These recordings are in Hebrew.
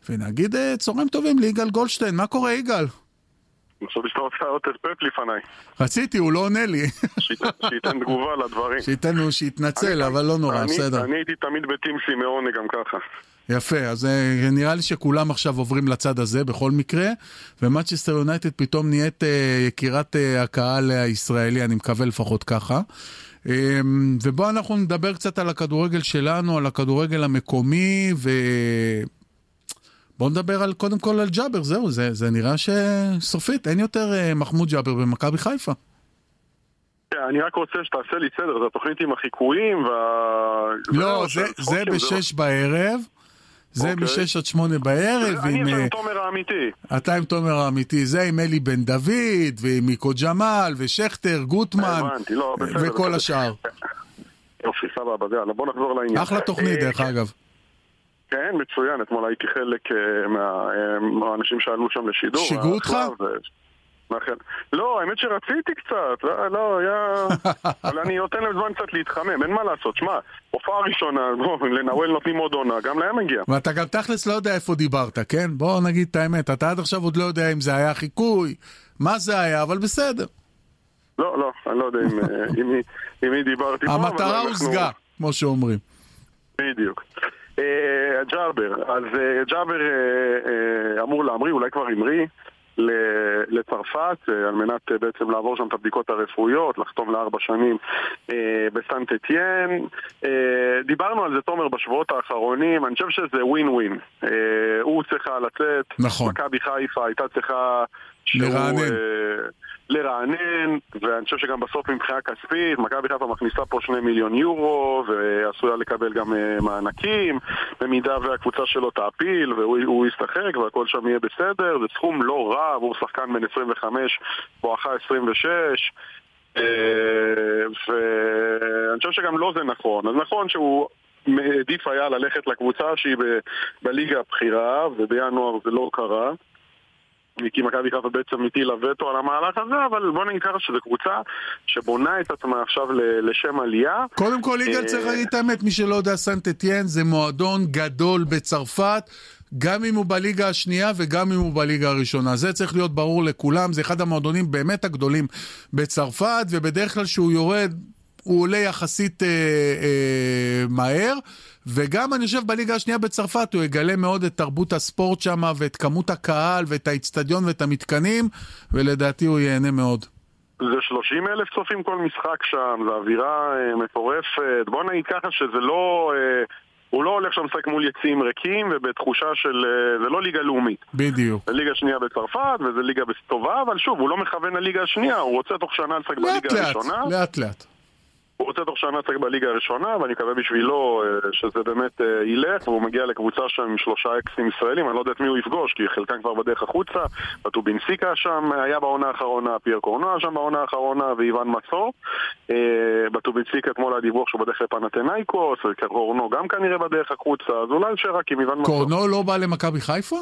ונגיד צהריים טובים ליגאל גולדשטיין. מה קורה, יגאל? אני חושב שאתה רוצה עוד תספק לפניי. רציתי, הוא לא עונה לי. שייתן תגובה לדברים. שיתנצל, אבל לא נורא, בסדר. אני הייתי תמיד בטים סימאונה גם ככה. יפה, אז נראה לי שכולם עכשיו עוברים לצד הזה בכל מקרה, ומנצ'סטר יונייטד פתאום נהיית יקירת הקהל הישראלי, אני מקווה לפחות ככה. ובוא אנחנו נדבר קצת על הכדורגל שלנו, על הכדורגל המקומי, בוא נדבר קודם כל על ג'אבר, זהו, זה נראה שסופית, אין יותר מחמוד ג'אבר במכבי חיפה. אני רק רוצה שתעשה לי סדר, זה התוכנית עם החיקויים לא, זה ב-6 בערב, זה מ-6 עד 8 בערב. אני עם תומר האמיתי. אתה עם תומר האמיתי, זה עם אלי בן דוד, ועם מיקו ג'מל, ושכתר, גוטמן, וכל השאר. יופי, סבבה, בוא נחזור לעניין. אחלה תוכנית, דרך אגב. כן, מצוין, אתמול הייתי חלק מהאנשים שעלו שם לשידור. שיגעו אותך? לא, האמת שרציתי קצת, לא, אבל אני נותן להם זמן קצת להתחמם, אין מה לעשות, שמה, הופעה ראשונה, לנאוול נותנים עוד עונה, גם להם מגיע. ואתה גם תכלס לא יודע איפה דיברת, כן? בוא נגיד את האמת, אתה עד עכשיו עוד לא יודע אם זה היה חיקוי, מה זה היה, אבל בסדר. לא, אני לא יודע עם מי דיברתי פה. המטרה הושגה, כמו שאומרים. בדיוק. ג'אבר, אז ג'אבר אמור להמריא, אולי כבר המריא לצרפת, על מנת בעצם לעבור שם את הבדיקות הרפואיות, לחתום ל4 שנים בסנט אתיין. דיברנו על זה, תומר, בשבועות האחרונים, אני חושב שזה ווין ווין. הוא צריכה לצאת, נכון. מכבי חיפה הייתה צריכה לרענן, ואני חושב שגם בסוף מבחינה כספית, מכבי חיפה מכניסה פה 2 מיליון יורו, ועשויה לקבל גם מענקים, במידה והקבוצה שלו תעפיל, והוא ישחק, והכל שם יהיה בסדר. זה סכום לא רע, הוא שחקן בין 25, בואכה 26, ואני חושב שגם לא זה נכון. אז נכון שהוא עדיף היה ללכת לקבוצה שהיא בליגה הבחירה, ובינואר זה לא קרה. כי מכבי חיפה בעצם הטילה וטו על המהלך הזה, אבל בוא נגיד ככה שזו קבוצה שבונה את עצמה עכשיו לשם עלייה. קודם כל, יגאל, צריך להגיד את האמת, מי שלא יודע, סנט אתיין זה מועדון גדול בצרפת, גם אם הוא בליגה השנייה וגם אם הוא בליגה הראשונה. זה צריך להיות ברור לכולם, זה אחד המועדונים באמת הגדולים בצרפת, ובדרך כלל שהוא יורד, הוא עולה יחסית מהר, וגם אני חושב בליגה השנייה בצרפת הוא יגלה מאוד את תרבות הספורט שם, ואת כמות הקהל, ואת האצטדיון ואת המתקנים, ולדעתי הוא ייהנה מאוד. זה 30,000 צופים כל משחק שם, זה אווירה מטורפת. בוא נגיד ככה שזה לא... הוא לא הולך שם לשחק מול יציאים ריקים, ובתחושה של... זה לא ליגה לאומית. בדיוק. זה ליגה שנייה בצרפת, וזה ליגה טובה, אבל שוב, הוא לא מכוון לליגה השנייה, הוא רוצה תוך שנה לשחק בליגה הראשונה. לאט לאט. הוא רוצה תוך שנה לשחק בליגה הראשונה, ואני מקווה בשבילו שזה באמת ילך, והוא מגיע לקבוצה שם עם 3 אקסים ישראלים, אני לא יודע את מי הוא יפגוש, כי חלקם כבר בדרך החוצה, בטובינסיקה שם היה בעונה האחרונה, פייר קורנו שם בעונה האחרונה, ואיוון מצור. בטובינסיקה אתמול הדיווח שהוא בדרך לפנתנאיקוס, וקורנו גם כנראה בדרך החוצה, אז אולי שרק עם איוון מצור. קורנו לא בא למכבי חיפה?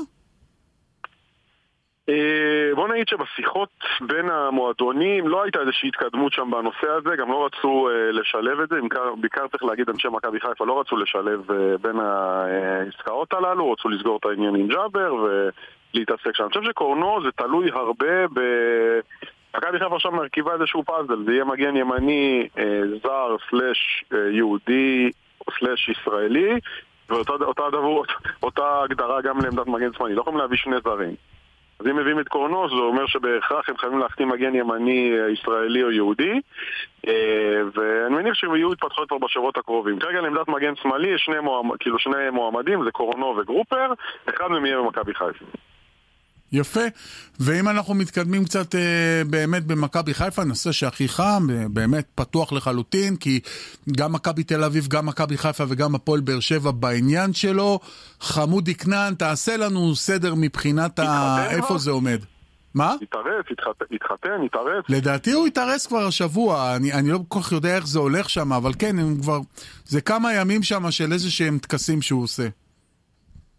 בוא נגיד שבשיחות בין המועדונים לא הייתה איזושהי התקדמות שם בנושא הזה, גם לא רצו לשלב את זה, בעיקר צריך להגיד אנשי מכבי חיפה לא רצו לשלב בין העסקאות הללו, רצו לסגור את העניין עם ג'אבר ולהתעסק שם. אני חושב שקורנו זה תלוי הרבה מכבי חיפה עכשיו מרכיבה איזשהו פאזל, זה יהיה מגן ימני זר סלש יהודי סלש ישראלי, ואותה הגדרה גם לעמדת מגן שמאלי, לא יכולים להביא 2 זרים. אז אם מביאים את קורנו, זה אומר שבהכרח הם חייבים להחתים מגן ימני ישראלי או יהודי, ואני מניח שהם יהיו התפתחות כבר בשבועות הקרובים. כרגע לעמדת מגן שמאלי יש 2 מועמדים, זה קורנו וגרופר, אחד מהם יהיה במכבי חיפה. יפה, ואם אנחנו מתקדמים קצת באמת במכבי חיפה, נושא שהכי חם, באמת פתוח לחלוטין, כי גם מכבי תל אביב, גם מכבי חיפה וגם הפועל באר שבע בעניין שלו. חמודי כנען, תעשה לנו סדר מבחינת איפה זה עומד. מה? התארץ. לדעתי הוא התארץ כבר השבוע, אני לא כל כך יודע איך זה הולך שם, אבל כן, זה כמה ימים שם של איזה שהם תקסים שהוא עושה.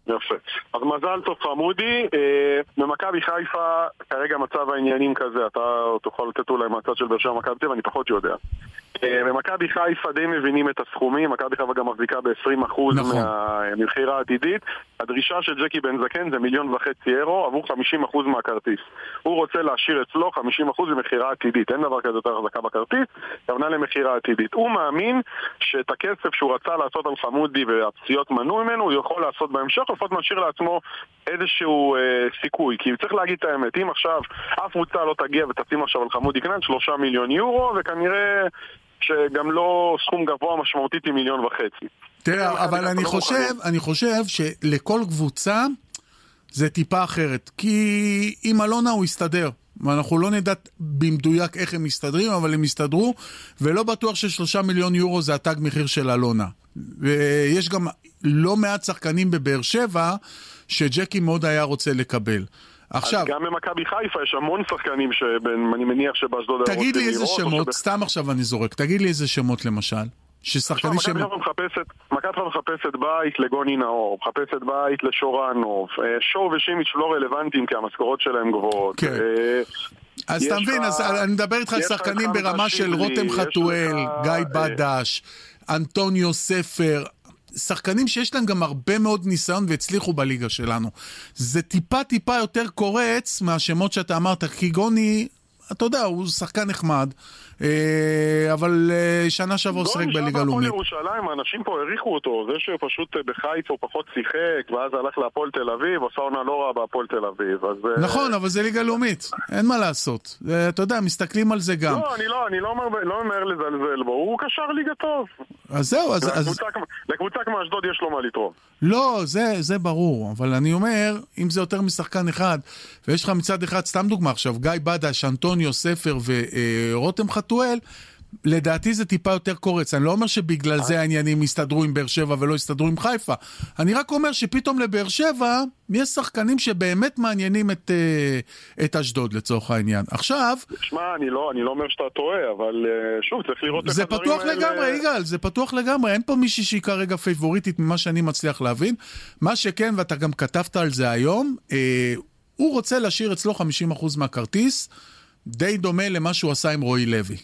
יפה. אז מזל טוב חמודי, במכבי חיפה כרגע מצב העניינים כזה, אתה תוכל לתת אולי מהצד של באר שבע מכבי תל אביב, אני פחות יודע. במכבי חיפה די מבינים את הסכומים, מכבי חיפה גם מחזיקה ב-20% מהמחירה העתידית. הדרישה של ג'קי בן זקן זה 1.5 מיליון אירו עבור 50% מהכרטיס. הוא רוצה להשאיר אצלו 50% במחירה עתידית, אין דבר כזה יותר חזקה בכרטיס, כוונה למחירה עתידית. הוא מאמין שאת הכסף שהוא רצה לעשות על חמודי והפציעות מנעו ממנו, הוא יכול לעשות בהמשך, לפחות משאיר לעצמו איזשהו סיכוי, כי צריך להגיד את האמת, אם עכשיו אף קבוצה לא תגיע ותשים עכשיו על חמודי קנן 3 מיליון יורו, וכנראה שגם לא סכום גבוה משמעותית עם 1.5 מיליון. תראה, אבל אני חושב שלכל קבוצה זה טיפה אחרת, כי עם אלונה הוא יסתדר, ואנחנו לא נדע במדויק איך הם מסתדרים, אבל הם יסתדרו, ולא בטוח ש3 מיליון יורו זה התג מחיר של אלונה. ויש גם לא מעט שחקנים בבאר שבע שג'קי מאוד היה רוצה לקבל. עכשיו, גם במכבי חיפה יש המון שחקנים שאני מניח שבאשדוד היה רוצה לראות. תגיד לי איזה שמות, סתם עכשיו אני זורק, תגיד לי איזה שמות למשל. ששחקנים מכבי חיפה מחפשת בית לגוני נאור, מחפשת בית לשורנוב, שואו ושימיץ' לא רלוונטיים כי המשכורות שלהם גבוהות. כן. אז אתה מבין, אני מדבר איתך על שחקנים ברמה של רותם חתואל, גיא בדש, אנטוניו ספר, שחקנים שיש להם גם הרבה מאוד ניסיון והצליחו בליגה שלנו. זה טיפה יותר קורץ מהשמות שאתה אמרת, כי גוני, אתה יודע, הוא שחקן נחמד, אבל שנה שעברה שחק בליגה לאומית. ירושלים, האנשים פה העריכו אותו, זה שפשוט בחיפה הוא פחות שיחק, ואז הלך להפועל תל אביב, עשה עונה לא רע בהפועל תל אביב. נכון, אבל זה ליגה לאומית, אין מה לעשות. אתה יודע, מסתכלים על זה גם. לא, אני לא אומר לזלזל בו, הוא קשר ליגה טוב. אז זהו, לקבוצה כמו אשדוד יש לו מה לתרום. לא, זה ברור, אבל אני אומר, אם זה יותר משחקן אחד, ויש לך מצד אחד, סתם דוגמה עכשיו, גיא בדש, אנטוניו ספר ורותם חתואל, לדעתי זה טיפה יותר קורץ. אני לא אומר שבגלל זה העניינים יסתדרו עם באר שבע ולא יסתדרו עם חיפה. אני רק אומר שפתאום לבאר שבע יש שחקנים שבאמת מעניינים את אשדוד לצורך העניין. עכשיו... שמע, אני לא אומר שאתה טועה, אבל שוב, צריך לראות... זה פתוח לגמרי, יגאל, זה פתוח לגמרי. אין פה מישהי שהיא כרגע פייבוריטית ממה שאני מצליח להבין. מה שכן, ואתה גם כתבת על זה היום, הוא רוצה להשאיר אצלו 50% מהכרטיס, די דומה למה שהוא עשה עם רועי לוי.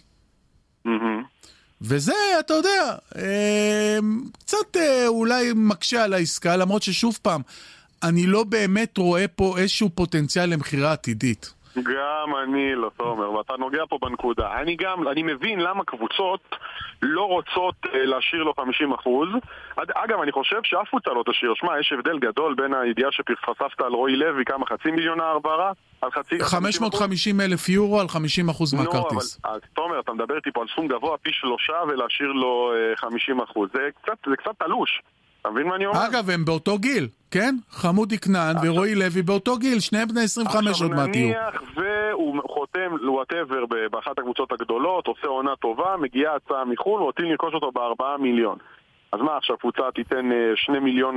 וזה, אתה יודע, קצת אולי מקשה על העסקה, למרות ששוב פעם, אני לא באמת רואה פה איזשהו פוטנציאל למחירה עתידית. גם אני לא, תומר, ואתה נוגע פה בנקודה. אני מבין למה קבוצות לא רוצות להשאיר לו 50%. אגב, אני חושב שאף קבוצה לא תשאיר. שמע, יש הבדל גדול בין הידיעה שחשפת על רועי לוי, כמה 500 מיליון העברה? 550,000 יורו על 50% מהכרטיס. אז תומר, אתה מדבר איתי פה על סכום גבוה פי 3 ולהשאיר לו 50%. זה קצת תלוש. אתה מבין מה אני אומר? אגב, הם באותו גיל, כן? חמודי כנען ורועי לוי באותו גיל, שניהם בני 25 עוד מעט יהיו. עכשיו נניח והוא חותם לוואטאבר באחת הקבוצות הגדולות, עושה עונה טובה, מגיעה הצעה מחול, רוצים לרכוש אותו ב4 מיליון. אז מה, עכשיו קבוצה תיתן 2 מיליון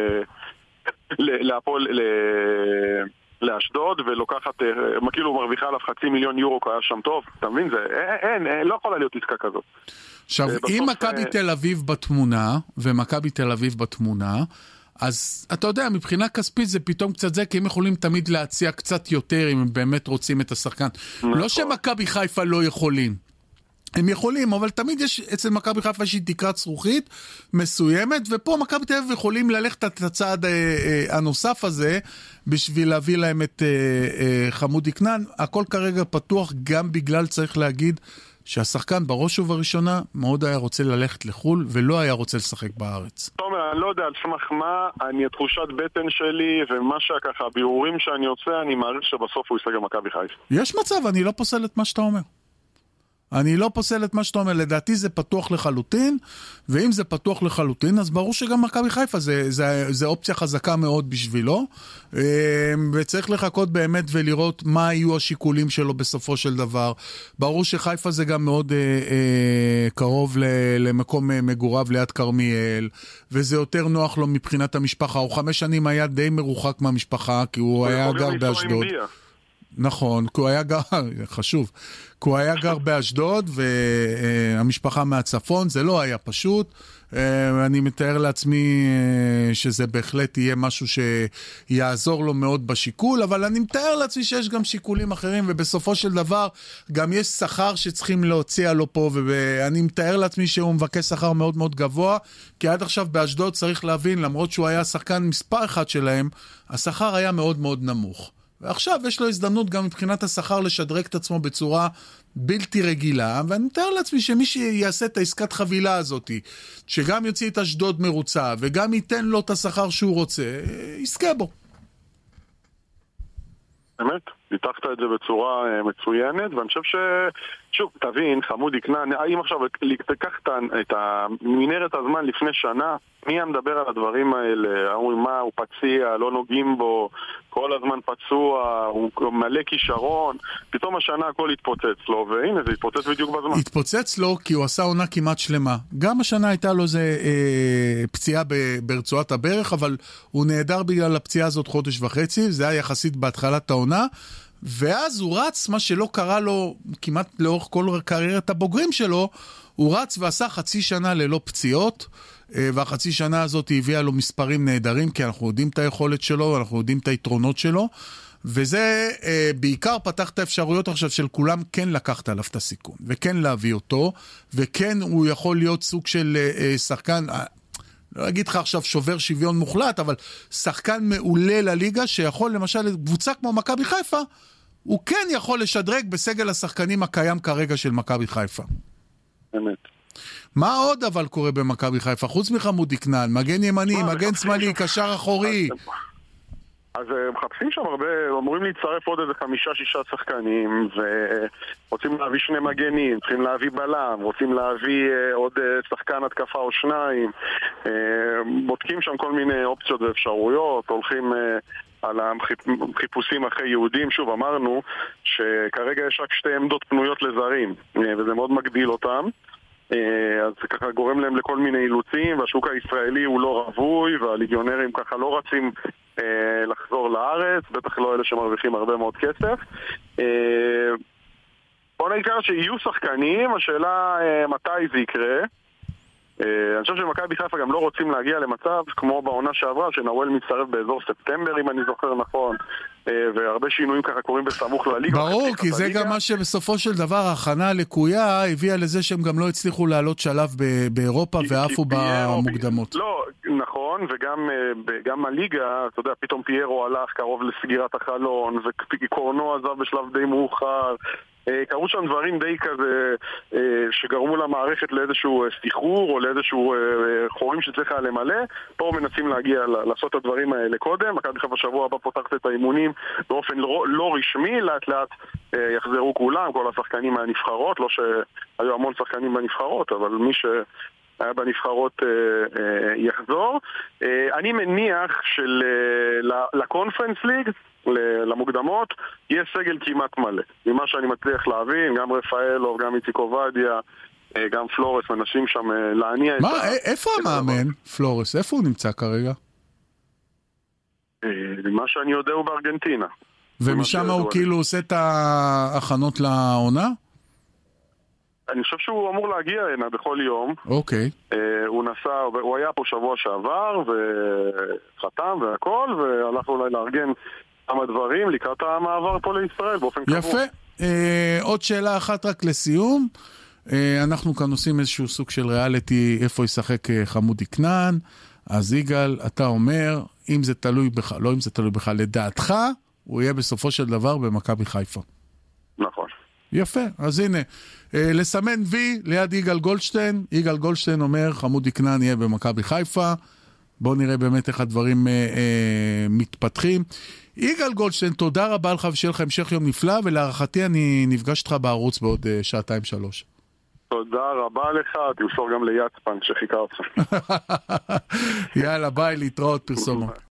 לאשדוד, ולוקחת, כאילו מרוויחה עליו 500,000 יורו, כי היה שם טוב. אתה מבין? לא יכולה להיות עסקה כזאת. עכשיו, אם מכבי תל אביב בתמונה, ומכבי תל אביב בתמונה, אז אתה יודע, מבחינה כספית זה פתאום קצת זה, כי הם יכולים תמיד להציע קצת יותר, אם הם באמת רוצים את השחקן. לא שמכבי חיפה לא יכולים. הם יכולים, אבל תמיד יש אצל מכבי חיפה איזושהי תקרת זכוכית מסוימת, ופה מכבי תל אביב יכולים ללכת את הצעד הנוסף הזה, בשביל להביא להם את חמודי כנען. הכל כרגע פתוח, גם בגלל צריך להגיד, שהשחקן בראש ובראשונה מאוד היה רוצה ללכת לחול ולא היה רוצה לשחק בארץ. תומר, אני לא יודע על סמך מה, תחושת בטן שלי ומה שככה, בירורים שאני יוצא, אני מעריך שבסוף הוא יסגר מכבי חיפה. יש מצב, אני לא פוסל את מה שאתה אומר. אני לא פוסל את מה שאתה אומר, לדעתי זה פתוח לחלוטין, ואם זה פתוח לחלוטין, אז ברור שגם מכבי חיפה זה אופציה חזקה מאוד בשבילו, וצריך לחכות באמת ולראות מה יהיו השיקולים שלו בסופו של דבר. ברור שחיפה זה גם מאוד קרוב למקום מגוריו ליד כרמיאל, וזה יותר נוח לו מבחינת המשפחה. הוא 5 שנים היה די מרוחק מהמשפחה, כי הוא היה גר באשדוד. נכון, כי הוא היה גר, חשוב, כי הוא היה גר באשדוד והמשפחה מהצפון, זה לא היה פשוט, אני מתאר לעצמי שזה בהחלט יהיה משהו שיעזור לו מאוד בשיקול, אבל אני מתאר לעצמי שיש גם שיקולים אחרים, ובסופו של דבר גם יש שכר שצריכים להוציע לו פה, ואני מתאר לעצמי שהוא מבקש שכר מאוד מאוד גבוה, כי עד עכשיו באשדוד צריך להבין, למרות שהוא היה שחקן מספר אחד שלהם, השכר היה מאוד מאוד נמוך. ועכשיו יש לו הזדמנות גם מבחינת השכר לשדרג את עצמו בצורה בלתי רגילה, ואני מתאר לעצמי שמי שיעשה את העסקת חבילה הזאת, שגם יוציא את אשדוד מרוצה, וגם ייתן לו את השכר שהוא רוצה, יזכה בו. באמת, ניתחת את זה בצורה מצוינת, ואני חושב שוב, תבין, חמודי כנען, אם עכשיו תיקח את מנהרת הזמן לפני שנה, מי היה מדבר על הדברים האלה? אומרים, מה, הוא פציע, לא נוגעים בו, כל הזמן פצוע, הוא מלא כישרון, פתאום השנה הכל התפוצץ לו, והנה, זה התפוצץ בדיוק בזמן. התפוצץ לו כי הוא עשה עונה כמעט שלמה. גם השנה הייתה לו איזה פציעה ברצועת הברך, אבל הוא נהדר בגלל הפציעה הזאת חודש וחצי, זה היה יחסית בהתחלת העונה, ואז הוא רץ, מה שלא קרה לו כמעט לאורך כל קריירת הבוגרים שלו, הוא רץ ועשה חצי שנה ללא פציעות, והחצי שנה הזאת הביאה לו מספרים נהדרים, כי אנחנו יודעים את היכולת שלו, אנחנו יודעים את היתרונות שלו, וזה בעיקר פתח את האפשרויות עכשיו של כולם כן לקחת עליו את הסיכון, וכן להביא אותו, וכן הוא יכול להיות סוג של שחקן, לא אגיד לך עכשיו שובר שוויון מוחלט, אבל שחקן מעולה לליגה, שיכול למשל קבוצה כמו מכבי חיפה, הוא כן יכול לשדרג בסגל השחקנים הקיים כרגע של מכבי חיפה. באמת. מה עוד אבל קורה במכבי חיפה? חוץ מחמודי כנען, מגן ימני, מגן שמאלי, קשר אחורי. אז מחפשים שם הרבה, אמורים להצטרף עוד איזה 5-6 שחקנים, ורוצים להביא 2 מגנים, צריכים להביא בלם, רוצים להביא עוד שחקן התקפה או 2, בודקים שם כל מיני אופציות ואפשרויות, הולכים על החיפושים אחרי יהודים. שוב, אמרנו שכרגע יש רק 2 עמדות פנויות לזרים, וזה מאוד מגביל אותם. אז זה ככה גורם להם לכל מיני אילוצים, והשוק הישראלי הוא לא רווי, והליגיונרים ככה לא רצים לחזור לארץ, בטח לא אלה שמרוויחים הרבה מאוד כסף. בוא נקרא שיהיו שחקנים, השאלה מתי זה יקרה. אני חושב שמכבי חיפה גם לא רוצים להגיע למצב כמו בעונה שעברה, שנאוול מצטרף באזור ספטמבר, אם אני זוכר נכון, והרבה שינויים ככה קורים בסמוך לליגה. ברור, כי זה גם מה שבסופו של דבר ההכנה לקויה הביאה לזה שהם גם לא הצליחו לעלות שלב באירופה ועפו במוקדמות. לא, נכון, וגם הליגה, אתה יודע, פתאום פיירו הלך קרוב לסגירת החלון, וקורנו עזב בשלב די מאוחר, קראו שם דברים די כזה שגרמו למערכת לאיזשהו סחרור או לאיזשהו חורים שצריכה למלא. פה מנסים להגיע לעשות את הדברים האלה קודם. מכבי חיפה בשבוע הבא פותחת את האימונים באופן לא רשמי, לאט לאט יחזרו כולם, כל השחקנים מהנבחרות, לא שהיו המון שחקנים בנבחרות, אבל מי שהיה בנבחרות יחזור. אני מניח לקונפרנס ליג, למוקדמות, יש סגל כמעט מלא. ממה שאני מצליח להבין, גם רפאלוב, גם איציק עובדיה, גם פלורס, מנסים שם להניע את... מה, איפה המאמן, פלורס? איפה הוא נמצא כרגע? מה שאני יודע הוא בארגנטינה. ומשם הוא כאילו עושה את ההכנות לעונה? אני חושב שהוא אמור להגיע הנה בכל יום. אוקיי. הוא נסע, הוא היה פה שבוע שעבר, וחתם והכל, והלך אולי לארגן כמה דברים לקראת המעבר פה לישראל באופן קבוע. יפה. עוד שאלה אחת רק לסיום. אנחנו כאן עושים איזשהו סוג של ריאליטי, איפה ישחק חמודי כנען. אז יגאל, אתה אומר, אם זה תלוי בך, לא אם זה תלוי בך, לדעתך, הוא יהיה בסופו של דבר במכבי חיפה. נכון. יפה, אז הנה, לסמן וי ליד יגאל גולדשטיין. יגאל גולדשטיין אומר, חמודי כנען יהיה במכבי חיפה. בואו נראה באמת איך הדברים מתפתחים. יגאל גולדשטיין, תודה רבה לך ושיהיה לך המשך יום נפלא, ולהערכתי אני נפגש איתך בערוץ בעוד 2-3. תודה רבה לך, תמסור גם ליצפן שחיכה אותך. יאללה, ביי, להתראות פרסומות.